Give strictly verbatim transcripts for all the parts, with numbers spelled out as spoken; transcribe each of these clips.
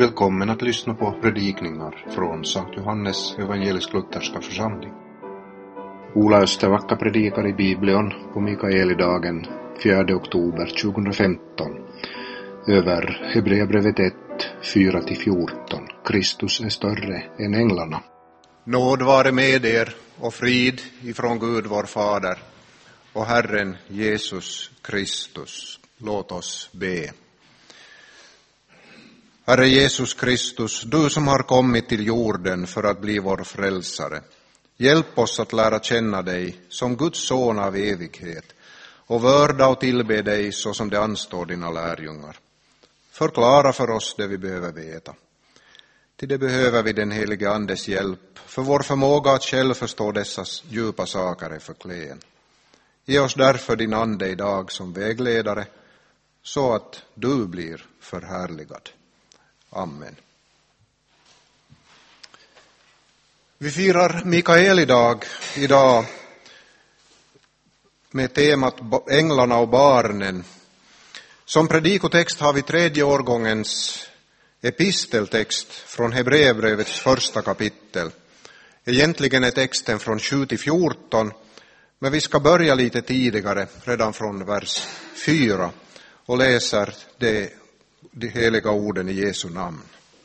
Välkommen att lyssna på predikningar från Sankt Johannes evangelisk-lutherska församling. Ola Östervacka predikar i Bibeln på Mikaelidagen fjärde oktober tjugohundrafemton över Hebreerbrevet ett, fyra till fjorton. Kristus är större än änglarna. Nåd vare med er och frid ifrån Gud vår Fader och Herren Jesus Kristus. Låt oss be. Herre Jesus Kristus, du som har kommit till jorden för att bli vår frälsare, hjälp oss att lära känna dig som Guds son av evighet och vörda och tillbe dig så som det anstår dina lärjungar. Förklara för oss det vi behöver veta. Till det behöver vi den helige Andes hjälp, för vår förmåga att själv förstå dessa djupa saker är för klen. Ge oss därför din ande idag som vägledare, så att du blir förhärligad. Amen. Vi firar Mikaelidag idag med temat Änglarna och barnen. Som predikotext har vi tredje årgångens episteltext från Hebreerbrevets första kapitel. Egentligen är texten från sju till fjorton, men vi ska börja lite tidigare, redan från vers fyra, och läser det de heliga orden i Jesu namn.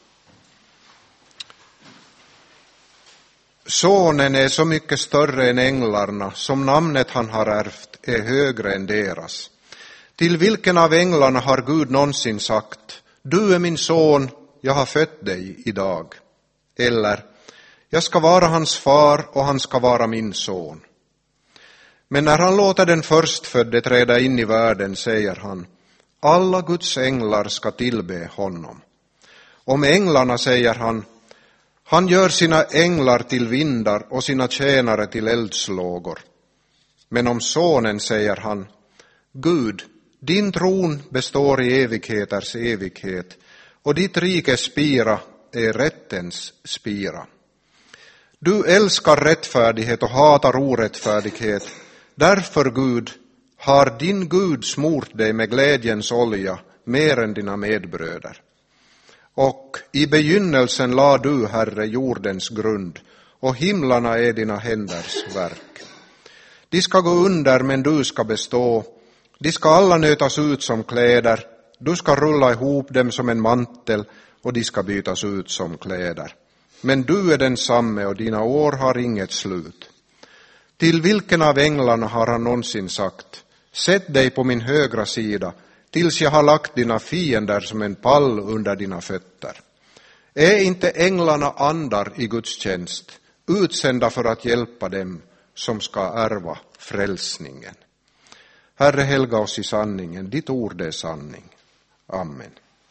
Sonen är så mycket större än änglarna, som namnet han har ärvt är högre än deras. Till vilken av änglarna har Gud någonsin sagt: du är min son, jag har fött dig idag? Eller: jag ska vara hans far och han ska vara min son. Men när han låter den förstfödde träda in i världen säger han: alla Guds änglar ska tillbe honom. Om änglarna säger han: han gör sina änglar till vindar och sina tjänare till eldslågor. Men om sonen säger han: Gud, din tron består i evigheters evighet, och ditt rikes spira är rättens spira. Du älskar rättfärdighet och hatar orättfärdighet. Därför, Gud, har din Gud smort dig med glädjens olja mer än dina medbröder. Och i begynnelsen la du, Herre, jordens grund, och himlarna är dina händers verk. De ska gå under, men du ska bestå. De ska alla nötas ut som kläder. Du ska rulla ihop dem som en mantel, och de ska bytas ut som kläder. Men du är densamme, och dina år har inget slut. Till vilken av änglarna har han någonsin sagt: sätt dig på min högra sida, tills jag har lagt dina fiender som en pall under dina fötter? Är inte änglarna andar i Guds tjänst, utsända för att hjälpa dem som ska ärva frälsningen? Herre, helga oss i sanningen, ditt ord är sanning. Amen.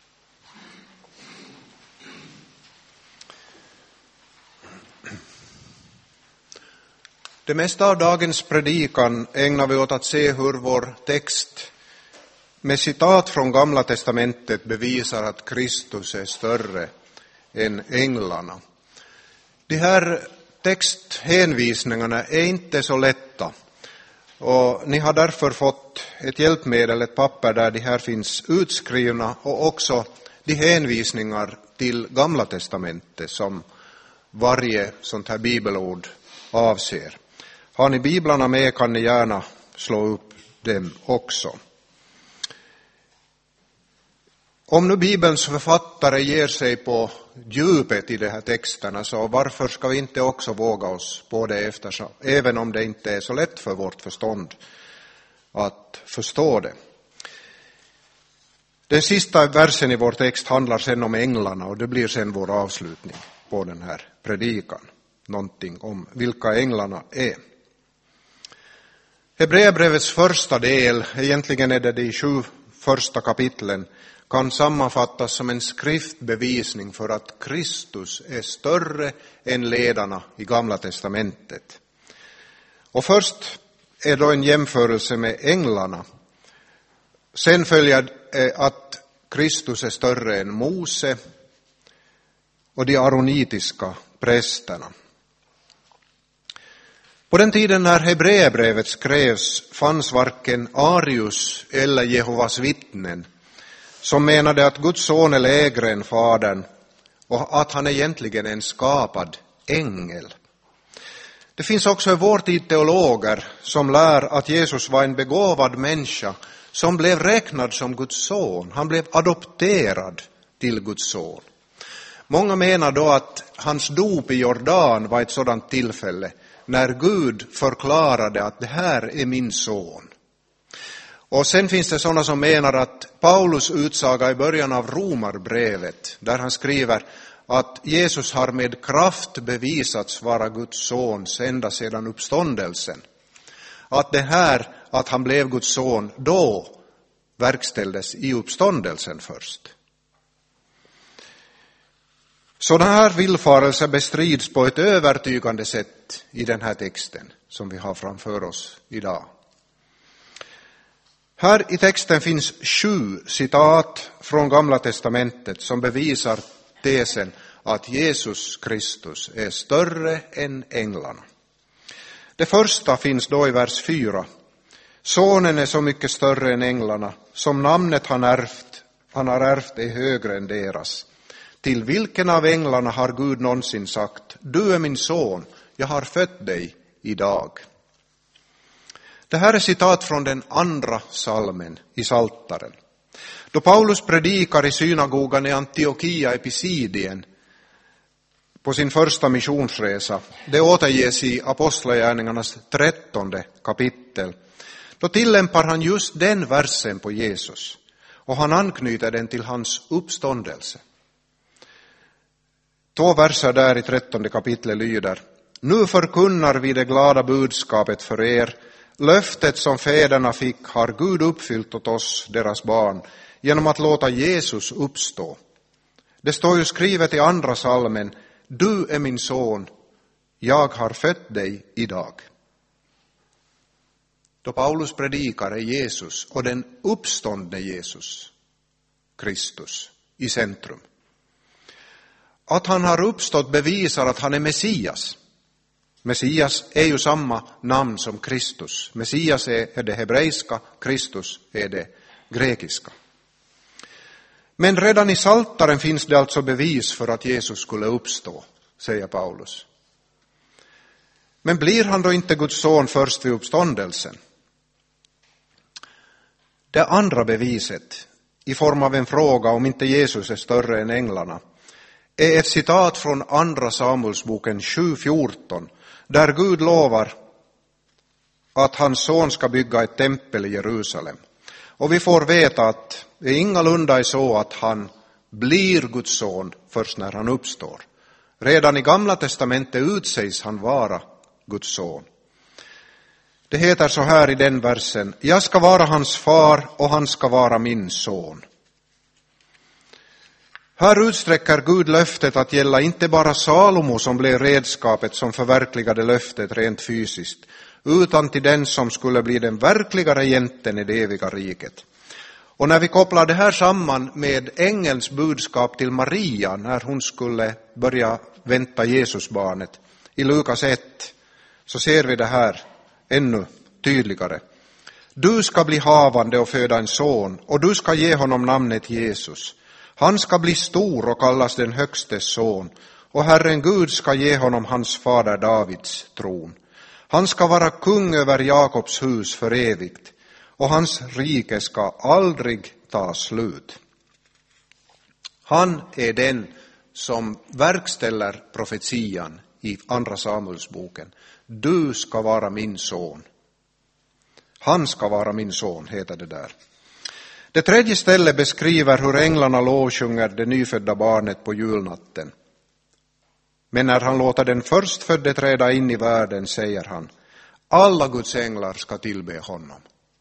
Det mesta av dagens predikan ägnar vi åt att se hur vår text med citat från Gamla testamentet bevisar att Kristus är större än änglarna. De här texthänvisningarna är inte så lätta, och ni har därför fått ett hjälpmedel, ett papper där de här finns utskrivna, och också de hänvisningar till Gamla testamentet som varje sånt här bibelord avser. Har ni biblarna med kan ni gärna slå upp dem också. Om nu Bibelns författare ger sig på djupet i de här texterna, så varför ska vi inte också våga oss på det, eftersom, även om det inte är så lätt för vårt förstånd att förstå det. Den sista versen i vår text handlar sen om änglarna, och det blir sen vår avslutning på den här predikan. Någonting om vilka änglarna är. Hebreerbrevets första del, egentligen är det de sju första kapitlen, kan sammanfattas som en skriftbevisning för att Kristus är större än ledarna i Gamla testamentet. Och först är då en jämförelse med änglarna. Sen följer att Kristus är större än Mose och de aronitiska prästerna. På den tiden när Hebreerbrevet skrevs fanns varken Arius eller Jehovas vittnen, som menade att Guds son är lägre än fadern och att han egentligen är en skapad ängel. Det finns också i vår tid teologer som lär att Jesus var en begåvad människa som blev räknad som Guds son. Han blev adopterad till Guds son. Många menar då att hans dop i Jordan var ett sådant tillfälle när Gud förklarade att det här är min son. Och sen finns det sådana som menar att Paulus utsaga i början av Romarbrevet, där han skriver att Jesus har med kraft bevisats vara Guds son ända sedan uppståndelsen. Att det här, att han blev Guds son, då verkställdes i uppståndelsen först. Sådana här villfarelser bestrids på ett övertygande sätt i den här texten som vi har framför oss idag. Här i texten finns sju citat från Gamla testamentet som bevisar tesen att Jesus Kristus är större än änglarna. Det första finns då i vers fyra. Sonen är så mycket större än änglarna, som namnet han ärvt, han har ärvt är högre än deras. Till vilken av änglarna har Gud någonsin sagt, du är min son, jag har fött dig idag. Det här är citat från den andra salmen i Saltaren. Då Paulus predikar i synagogan i Antiochia i Pisidien på sin första missionsresa, det återges i Apostlagärningarnas trettonde kapitel, då tillämpar han just den versen på Jesus och han anknyter den till hans uppståndelse. Två verser där i trettonde kapitlet lyder: Nu förkunnar vi det glada budskapet för er. Löftet som fäderna fick har Gud uppfyllt åt oss, deras barn, genom att låta Jesus uppstå. Det står ju skrivet i andra salmen: Du är min son, jag har fött dig idag. Då Paulus predikar är Jesus och den uppståndne Jesus, Kristus, i centrum. Att han har uppstått bevisar att han är Messias. Messias är ju samma namn som Kristus. Messias är det hebreiska, Kristus är det grekiska. Men redan i Saltaren finns det alltså bevis för att Jesus skulle uppstå, säger Paulus. Men blir han då inte Guds son först vid uppståndelsen? Det andra beviset, i form av en fråga om inte Jesus är större än änglarna, är ett citat från andra Samuelsboken sju fjorton, där Gud lovar att hans son ska bygga ett tempel i Jerusalem. Och vi får veta att det ingalunda är så att han blir Guds son först när han uppstår. Redan i Gamla testamentet utsägs han vara Guds son. Det heter så här i den versen: Jag ska vara hans far och han ska vara min son. Här utsträcker Gud löftet att gälla inte bara Salomo som blev redskapet som förverkligade löftet rent fysiskt, utan till den som skulle bli den verkliga regenten i det eviga riket. Och när vi kopplar det här samman med ängelns budskap till Maria när hon skulle börja vänta Jesusbarnet i Lukas ett, så ser vi det här ännu tydligare. Du ska bli havande och föda en son, och du ska ge honom namnet Jesus. Han ska bli stor och kallas den högstes son, och Herren Gud ska ge honom hans fader Davids tron. Han ska vara kung över Jakobs hus för evigt, och hans rike ska aldrig ta slut. Han är den som verkställer profetian i andra Samuelsboken. Du ska vara min son. Han ska vara min son, heter det där. Det tredje stället beskriver hur änglarna lovsjunger det nyfödda barnet på julnatten. Men när han låter den förstfödde träda in i världen säger han: alla Guds änglar ska tillbe honom.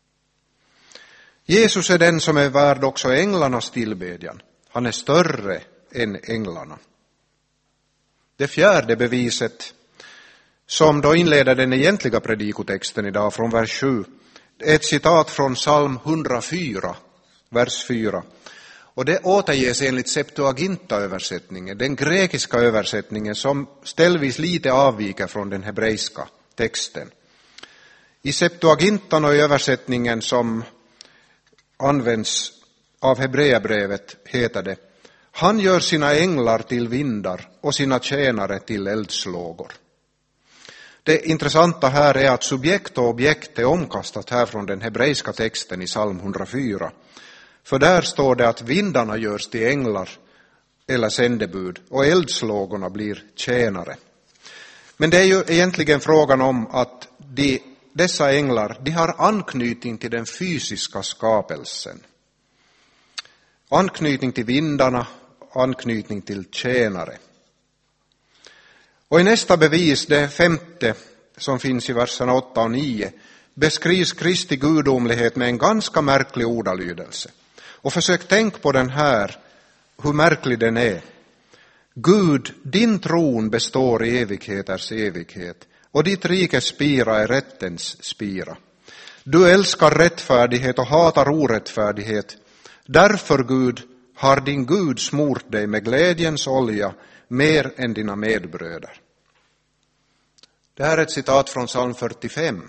Jesus är den som är värd också änglarnas tillbedjan. Han är större än änglarna. Det fjärde beviset, som då inleder den egentliga predikotexten idag från vers sju, är ett citat från psalm hundrafyra, vers fyra. Och det återges enligt Septuaginta-översättningen, den grekiska översättningen som ställvis lite avviker från den hebreiska texten. I Septuagintan och i översättningen som används av Hebreerbrevet heter det: Han gör sina änglar till vindar och sina tjänare till eldslågor. Det intressanta här är att subjekt och objekt är omkastat här från den hebreiska texten i psalm hundrafyra. För där står det att vindarna görs till änglar eller sändebud och eldslågorna blir tjänare. Men det är ju egentligen frågan om att de, dessa änglar de har anknytning till den fysiska skapelsen. Anknytning till vindarna, anknytning till tjänare. Och i nästa bevis, det femte som finns i verserna åtta och nio, beskrivs Kristi gudomlighet med en ganska märklig ordalydelse. Och försök tänk på den här, hur märklig den är. Gud, din tron består i evigheters evighet, och ditt rikes spira är rättens spira. Du älskar rättfärdighet och hatar orättfärdighet. Därför, Gud, har din Gud smort dig med glädjens olja mer än dina medbröder. Det här är ett citat från psalm fyrtiofem.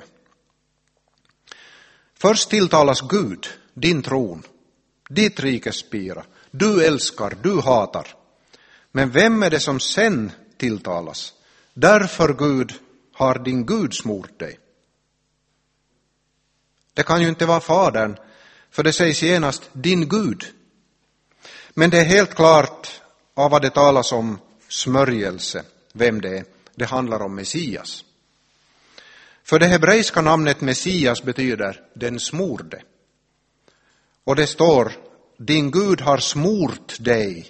Först tilltalas Gud, din tron, ditt rikes spira. Du älskar, du hatar. Men vem är det som sen tilltalas? Därför, Gud, har din Gud smort dig. Det kan ju inte vara fadern, för det sägs genast din Gud. Men det är helt klart av vad det talas om smörjelse, vem det är. Det handlar om Messias. För det hebreiska namnet Messias betyder den smorde. Och det står, din Gud har smort dig.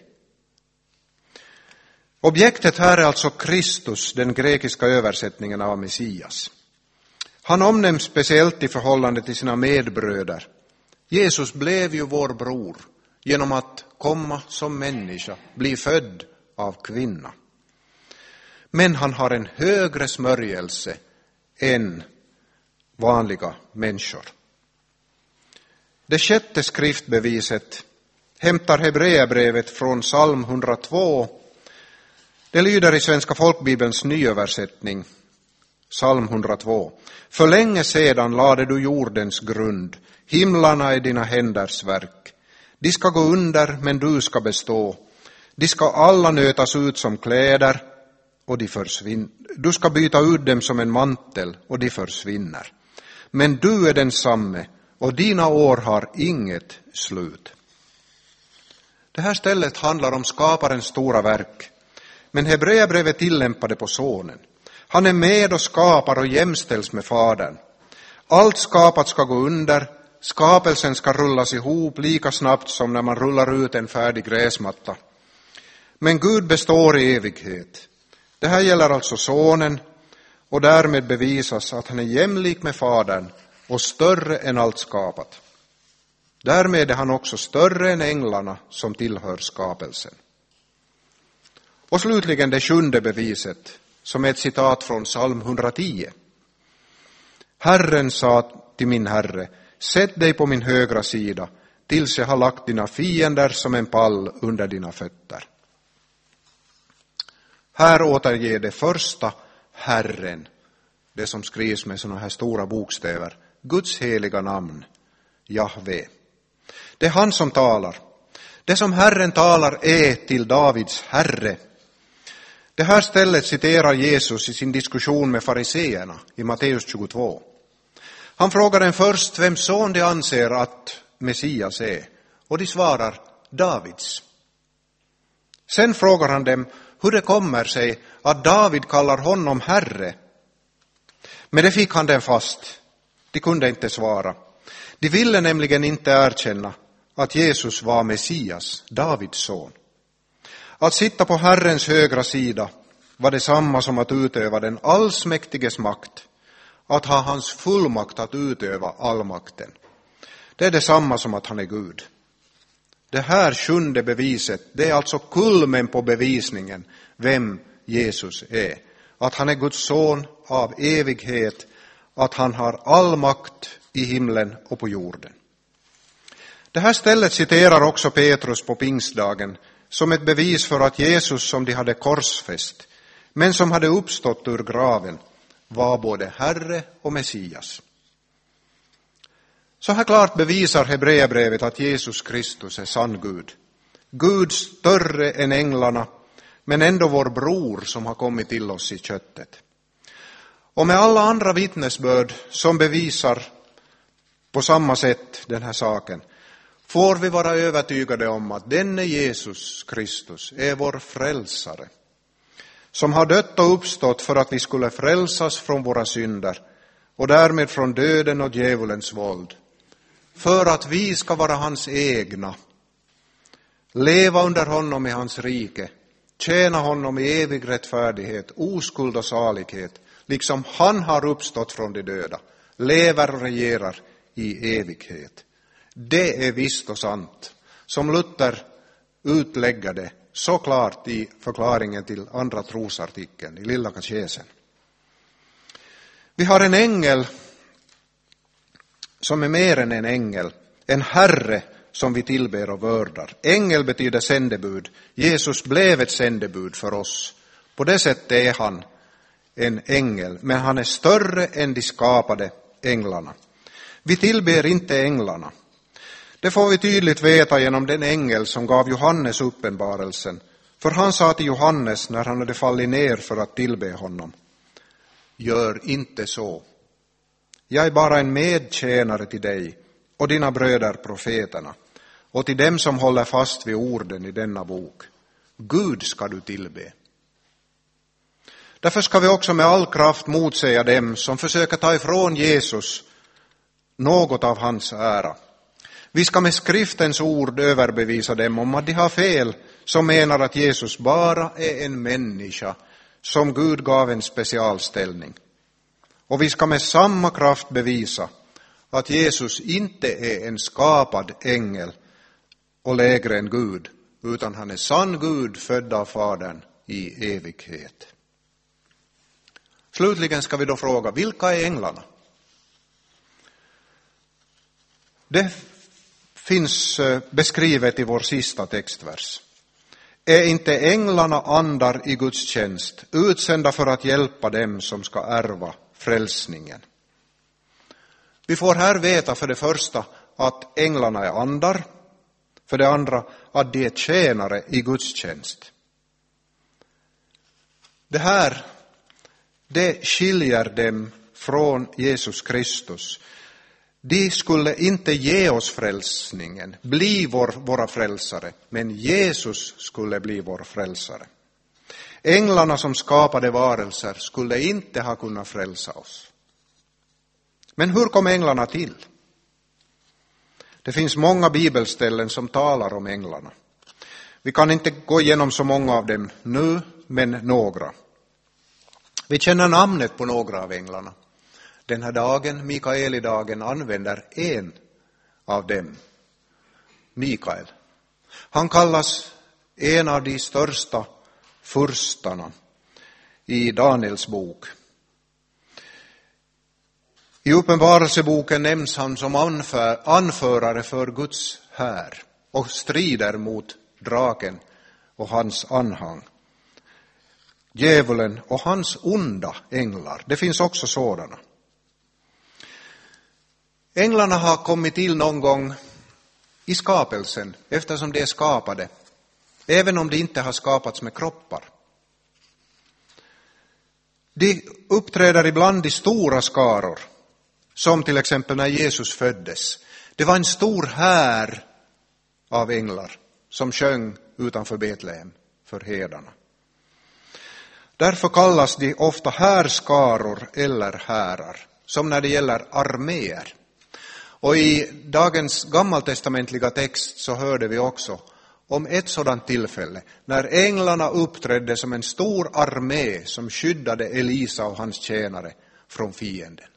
Objektet här är alltså Kristus, den grekiska översättningen av Messias. Han omnämns speciellt i förhållande till sina medbröder. Jesus blev ju vår bror genom att komma som människa, bli född av kvinna. Men han har en högre smörjelse än vanliga människor. Det sjätte skriftbeviset hämtar Hebreerbrevet från psalm hundratvå. Det lyder i Svenska folkbibelns nyöversättning, psalm hundratvå. För länge sedan lade du jordens grund, himlarna är dina händers verk. De ska gå under, men du ska bestå. De ska alla nötas ut som kläder, och de försvinner. Du ska byta ut dem som en mantel, och de försvinner. Men du är densamme, och dina år har inget slut. Det här stället handlar om skaparens stora verk. Men Hebreerbrevet tillämpade på sonen. Han är med och skapar och jämställs med fadern. Allt skapat ska gå under. Skapelsen ska rullas ihop lika snabbt som när man rullar ut en färdig gräsmatta. Men Gud består i evighet. Det här gäller alltså sonen, och därmed bevisas att han är jämlik med fadern och större än allt skapat. Därmed är han också större än änglarna som tillhör skapelsen. Och slutligen det sjunde beviset, som är ett citat från psalm hundratio. Herren sa till min herre, sätt dig på min högra sida, tills jag har lagt dina fiender som en pall under dina fötter. Här återger det första Herren, det som skrivs med såna här stora bokstäver, Guds heliga namn, Jahve. Det är han som talar. Det som Herren talar är till Davids herre. Det här stället citerar Jesus i sin diskussion med fariseerna i Matteus tjugotvå. Han frågar den först vem son de anser att Messias är, och de svarar Davids. Sen frågar han dem hur det kommer sig att David kallar honom herre. Men det fick han den fast. De kunde inte svara. De ville nämligen inte erkänna att Jesus var Messias, Davids son. Att sitta på Herrens högra sida var detsamma som att utöva den allsmäktiges makt, att ha hans fullmakt att utöva allmakten. Det är detsamma som att han är Gud. Det här sjunde beviset, det är alltså kulmen på bevisningen vem Jesus är. Att han är Guds son av evighet, att han har all makt i himlen och på jorden. Det här stället citerar också Petrus på pingstdagen som ett bevis för att Jesus som de hade korsfäst, men som hade uppstått ur graven, var både Herre och Messias. Så här klart bevisar Hebreerbrevet att Jesus Kristus är sann Gud. Gud större än änglarna, men ändå vår bror som har kommit till oss i köttet. Och med alla andra vittnesbörd som bevisar på samma sätt den här saken, får vi vara övertygade om att denne Jesus Kristus är vår frälsare, som har dött och uppstått för att vi skulle frälsas från våra synder och därmed från döden och djävulens våld, för att vi ska vara hans egna, leva under honom i hans rike, tjäna honom i evig rättfärdighet, oskuld och salighet, liksom han har uppstått från de döda, lever och regerar i evighet. Det är visst och sant, som Luther utlägger det så klart i förklaringen till andra trosartikeln i Lilla katekesen. Vi har en ängel som är mer än en ängel, en herre som vi tillber och vördar. Ängel betyder sändebud. Jesus blev ett sändebud för oss. På det sättet är han en ängel, men han är större än de skapade änglarna. Vi tillber inte änglarna. Det får vi tydligt veta genom den ängel som gav Johannes uppenbarelsen. För han sa till Johannes när han hade fallit ner för att tillbe honom: gör inte så. Jag är bara en medtjänare till dig och dina bröder profeterna och till dem som håller fast vid orden i denna bok. Gud ska du tillbe. Därför ska vi också med all kraft motsäga dem som försöker ta ifrån Jesus något av hans ära. Vi ska med skriftens ord överbevisa dem om att de har fel som menar att Jesus bara är en människa som Gud gav en specialställning. Och vi ska med samma kraft bevisa att Jesus inte är en skapad ängel och lägre än Gud, utan han är sann Gud, född av Fadern i evighet. Slutligen ska vi då fråga, vilka är änglarna? Det finns beskrivet i vår sista textvers. Är inte änglarna andar i Guds tjänst, utsända för att hjälpa dem som ska ärva frälsningen? Vi får här veta för det första att änglarna är andar, för det andra att de är tjänare i Guds tjänst. Det här, det skiljer dem från Jesus Kristus. De skulle inte ge oss frälsningen, bli vår, våra frälsare, men Jesus skulle bli vår frälsare. Änglarna som skapade varelser skulle inte ha kunnat frälsa oss. Men hur kom änglarna till? Det finns många bibelställen som talar om änglarna. Vi kan inte gå igenom så många av dem nu, men några. Vi känner namnet på några av änglarna. Den här dagen, Mikaelidagen, använder en av dem, Mikael. Han kallas en av de största furstarna i Daniels bok. I Uppenbarelseboken nämns han som anför, anförare för Guds här och strider mot draken och hans anhang. Djävulen och hans onda änglar, det finns också sådana. Änglarna har kommit till någon gång i skapelsen, eftersom de är skapade, även om de inte har skapats med kroppar. De uppträder ibland i stora skaror, som till exempel när Jesus föddes. Det var en stor här av änglar som sjöng utanför Betlehem för herdarna. Därför kallas de ofta härskaror eller härar, som när det gäller arméer. Och i dagens gammaltestamentliga text så hörde vi också om ett sådant tillfälle när änglarna uppträdde som en stor armé som skyddade Elisa och hans tjänare från fienden.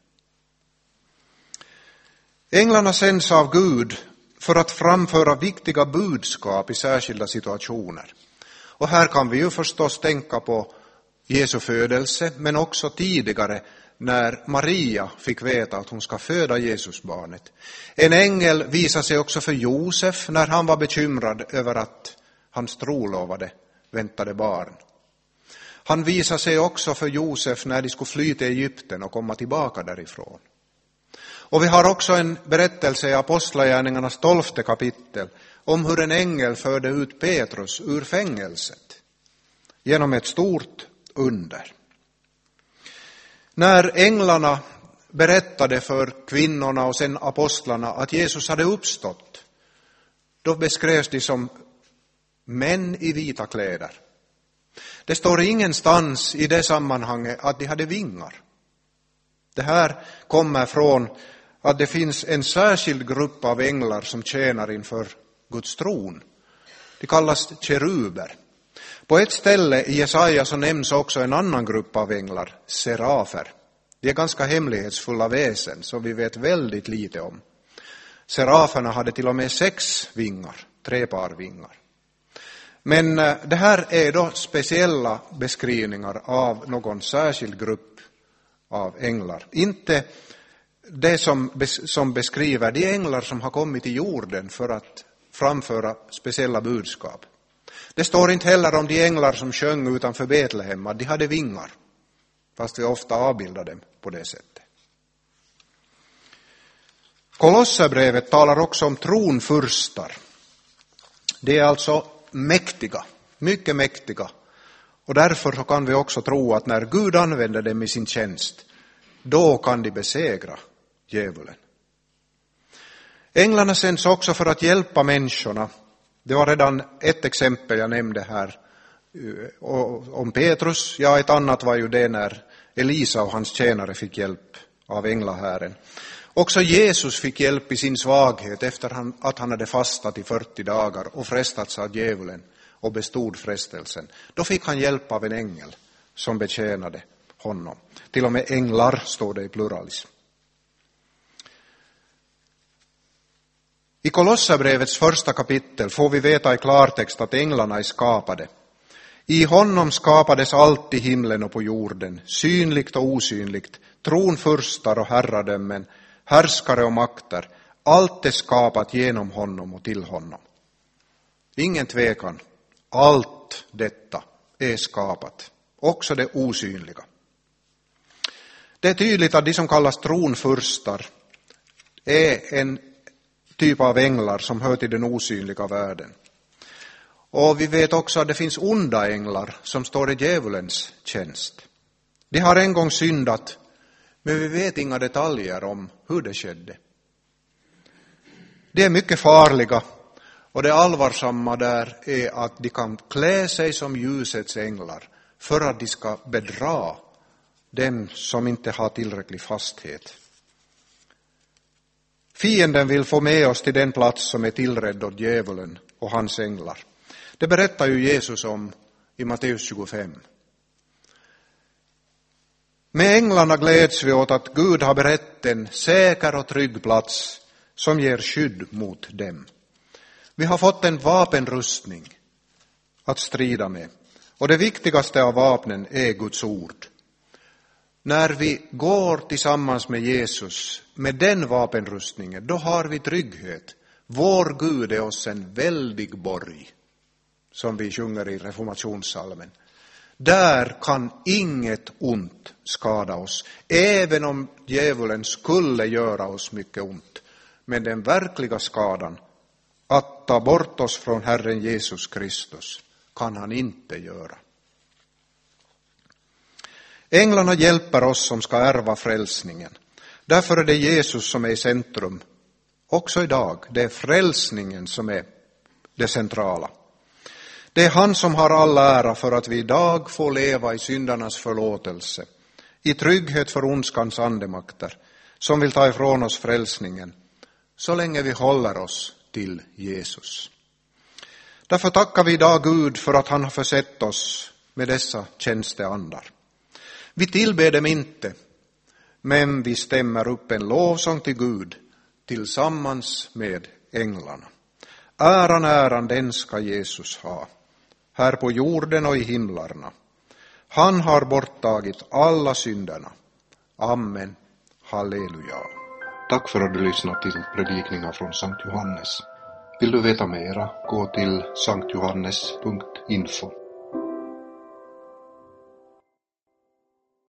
Änglarna sänds av Gud för att framföra viktiga budskap i särskilda situationer. Och här kan vi ju förstås tänka på Jesu födelse, men också tidigare när Maria fick veta att hon ska föda Jesusbarnet. En ängel visade sig också för Josef när han var bekymrad över att hans trolovade väntade barn. Han visade sig också för Josef när de skulle fly till Egypten och komma tillbaka därifrån. Och vi har också en berättelse i Apostlagärningarnas tolfte kapitel om hur en ängel förde ut Petrus ur fängelset genom ett stort under. När änglarna berättade för kvinnorna och sen apostlarna att Jesus hade uppstått, då beskrevs de som män i vita kläder. Det står ingenstans i det sammanhanget att de hade vingar. Det här kommer från att det finns en särskild grupp av änglar som tjänar inför Guds tron. De kallas keruber. På ett ställe i Jesaja så nämns också en annan grupp av änglar, serafer. De är ganska hemlighetsfulla väsen som vi vet väldigt lite om. Seraferna hade till och med sex vingar, tre par vingar. Men det här är då speciella beskrivningar av någon särskild grupp av änglar. Inte det som, som beskriver de änglar som har kommit till jorden för att framföra speciella budskap. Det står inte heller om de änglar som sjöng utanför Betlehem att de hade vingar, fast vi ofta avbildar dem på det sättet. Kolosserbrevet talar också om tronfurstar. Det är alltså mäktiga, mycket mäktiga. Och därför så kan vi också tro att när Gud använder dem i sin tjänst, då kan de besegra djävulen. Änglarna sänds också för att hjälpa människorna. Det var redan ett exempel jag nämnde här om Petrus. Ja, ett annat var ju det när Elisa och hans tjänare fick hjälp av änglahären. Också Jesus fick hjälp i sin svaghet efter att han hade fastat i fyrtio dagar och frestats av djävulen och bestod frestelsen. Då fick han hjälp av en ängel som betjänade honom. Till och med änglar står det i pluralism. I Kolosserbrevets första kapitel får vi veta i klartext att änglarna är skapade. I honom skapades allt i himlen och på jorden, synligt och osynligt, tronfurstar och herradömen, härskare och makter. Allt är skapat genom honom och till honom. Ingen tvekan, allt detta är skapat, också det osynliga. Det är tydligt att de som kallas tronfurstar är en typ av änglar som hör till den osynliga världen. Och vi vet också att det finns onda änglar som står i djävulens tjänst. De har en gång syndat, men vi vet inga detaljer om hur det skedde. De är mycket farliga, och det allvarsamma där är att de kan klä sig som ljusets änglar för att de ska bedra dem som inte har tillräcklig fasthet. Fienden vill få med oss till den plats som är tillredd åt djävulen och hans änglar. Det berättar ju Jesus om i Matteus tjugofem. Med änglarna gläds vi åt att Gud har berett en säker och trygg plats som ger skydd mot dem. Vi har fått en vapenrustning att strida med. Och det viktigaste av vapnen är Guds ord. När vi går tillsammans med Jesus med den vapenrustningen, då har vi trygghet. Vår Gud är oss en väldig borg, som vi sjunger i reformationssalmen. Där kan inget ont skada oss, även om djävulen skulle göra oss mycket ont. Men den verkliga skadan, att ta bort oss från Herren Jesus Kristus, kan han inte göra. Änglarna hjälper oss som ska ärva frälsningen. Därför är det Jesus som är i centrum. Också idag, det är frälsningen som är det centrala. Det är han som har all ära för att vi idag får leva i syndarnas förlåtelse, i trygghet för ondskans andemakter, som vill ta ifrån oss frälsningen, så länge vi håller oss till Jesus. Därför tackar vi idag Gud för att han har försett oss med dessa tjänsteandar. Vi tillber dem inte, men vi stämmer upp en lovsång till Gud tillsammans med änglarna. Äran, äran, den ska Jesus ha, här på jorden och i himlarna. Han har borttagit alla synderna. Amen. Halleluja. Tack för att du lyssnat till predikningar från Sankt Johannes. Vill du veta mera, gå till sankt johannes punkt info.